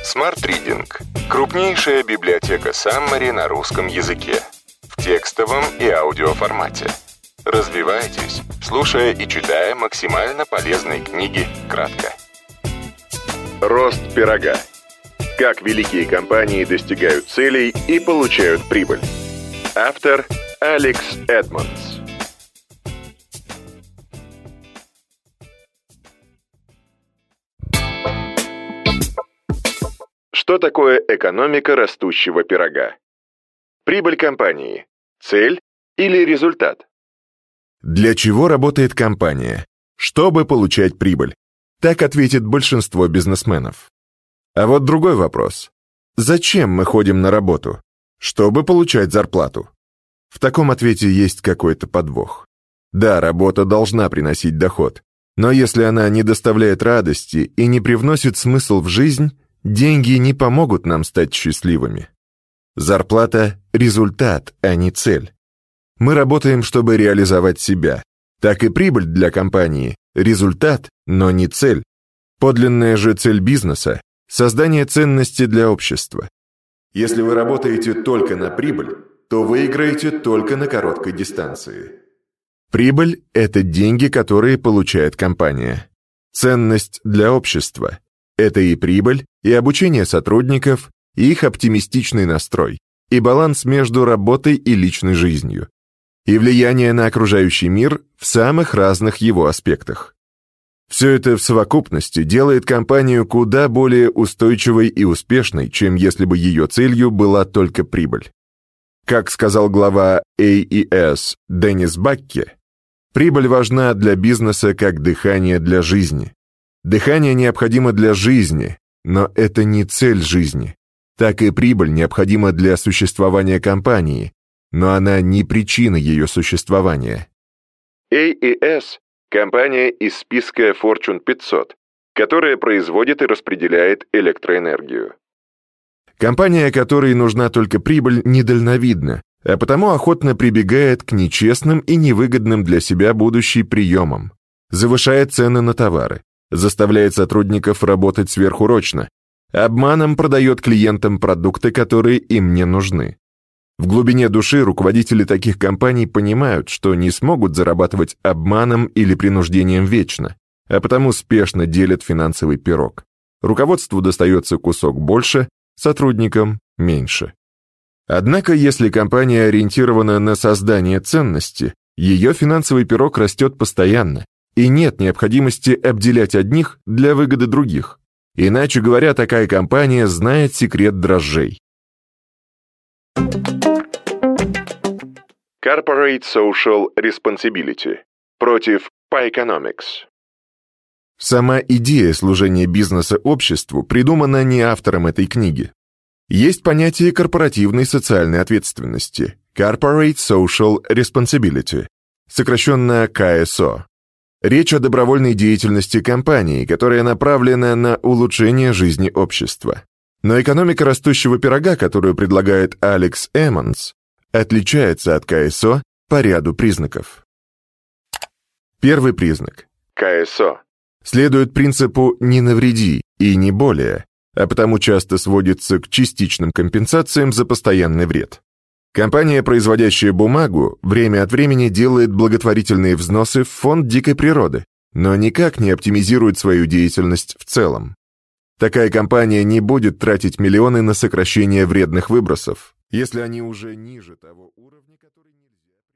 Smart Reading – крупнейшая библиотека Summary на русском языке. В текстовом и аудиоформате. Развивайтесь, слушая и читая максимально полезные книги кратко. Рост пирога. Как великие компании достигают целей и получают прибыль. Автор Алекс Эдмондс. Что такое экономика растущего пирога? Прибыль компании – цель или результат? Для чего работает компания? Чтобы получать прибыль. Так ответит большинство бизнесменов. А вот другой вопрос. Зачем мы ходим на работу? Чтобы получать зарплату. В таком ответе есть какой-то подвох. Да, работа должна приносить доход, но если она не доставляет радости и не привносит смысл в жизнь, деньги не помогут нам стать счастливыми. Зарплата – результат, а не цель. Мы работаем, чтобы реализовать себя. Так и прибыль для компании – результат, но не цель. Подлинная же цель бизнеса – создание ценности для общества. Если вы работаете только на прибыль, то выиграете только на короткой дистанции. Прибыль – это деньги, которые получает компания. Ценность для общества – это и прибыль, и обучение сотрудников, и их оптимистичный настрой, и баланс между работой и личной жизнью, и влияние на окружающий мир в самых разных его аспектах. Все это в совокупности делает компанию куда более устойчивой и успешной, чем если бы ее целью была только прибыль. Как сказал глава AES Деннис Бакке, прибыль важна для бизнеса как дыхание для жизни. Дыхание необходимо для жизни, но это не цель жизни. Так и прибыль необходима для существования компании, но она не причина ее существования. AES – компания из списка Fortune 500, которая производит и распределяет электроэнергию. Компания, которой нужна только прибыль, недальновидна, а потому охотно прибегает к нечестным и невыгодным для себя будущим приемам, завышает цены на товары, заставляет сотрудников работать сверхурочно, обманом продает клиентам продукты, которые им не нужны. В глубине души руководители таких компаний понимают, что не смогут зарабатывать обманом или принуждением вечно, а потому спешно делят финансовый пирог. Руководству достается кусок больше, сотрудникам меньше. Однако, если компания ориентирована на создание ценности, ее финансовый пирог растет постоянно, и нет необходимости обделять одних для выгоды других. Иначе говоря, такая компания знает секрет дрожжей. Corporate Social Responsibility против Pieconomics. Сама идея служения бизнеса обществу придумана не автором этой книги. Есть понятие корпоративной социальной ответственности – Corporate Social Responsibility, сокращенно КСО. Речь о добровольной деятельности компании, которая направлена на улучшение жизни общества. Но экономика растущего пирога, которую предлагает Алекс Эдмондс, отличается от КСО по ряду признаков. Первый признак. КСО следует принципу «не навреди» и не более, а потому часто сводится к частичным компенсациям за постоянный вред. Компания, производящая бумагу, время от времени делает благотворительные взносы в фонд дикой природы, но никак не оптимизирует свою деятельность в целом. Такая компания не будет тратить миллионы на сокращение вредных выбросов, если они уже ниже того уровня, который нельзя...